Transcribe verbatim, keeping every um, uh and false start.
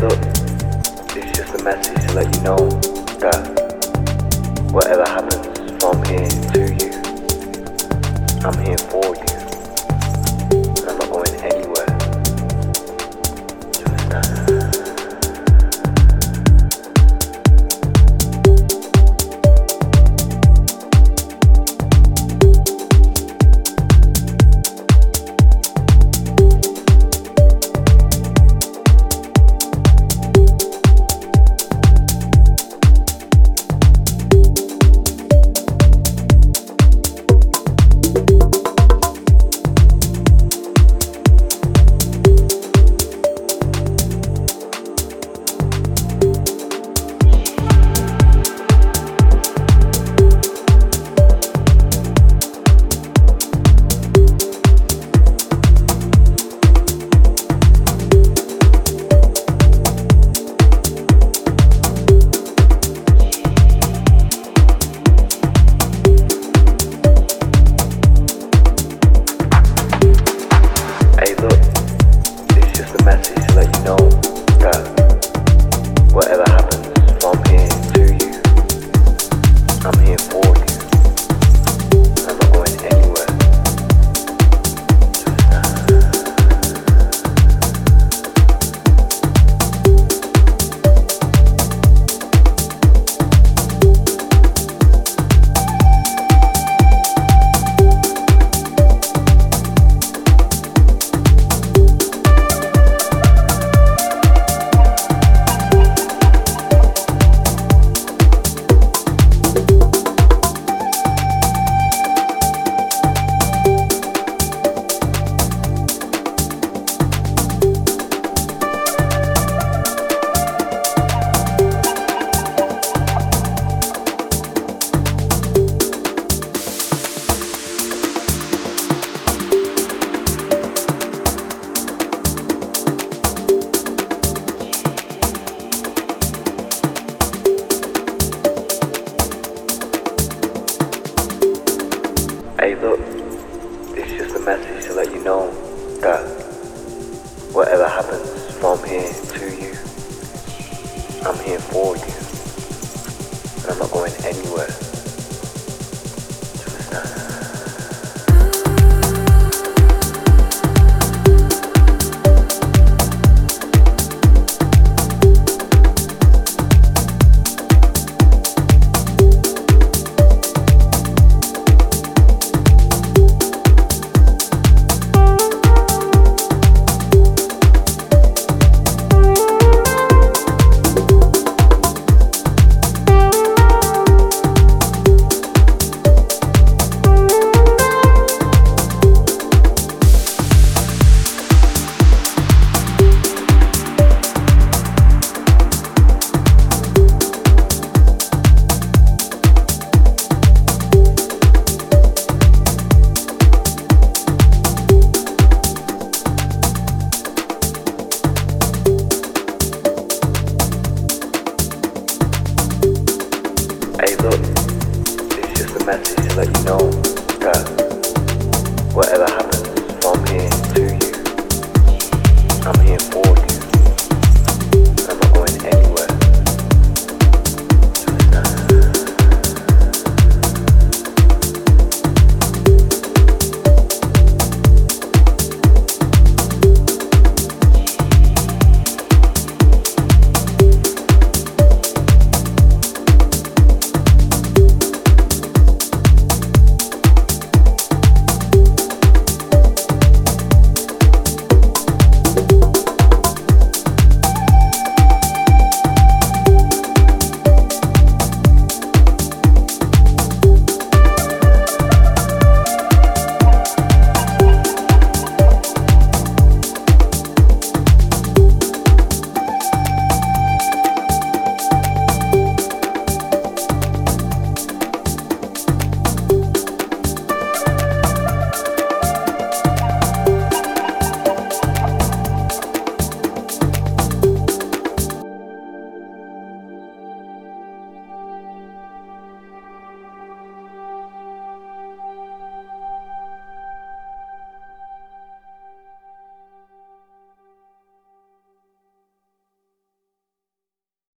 look, it's just a message to let you know that whatever happens from here to you, I'm here for you. And I'm not going anywhere. Do you understand? Hey look, it's just a message to let you know that whatever happens from here to you, I'm here for you. And I'm not going anywhere. Do you understand? Hey look, it's just a message to let you know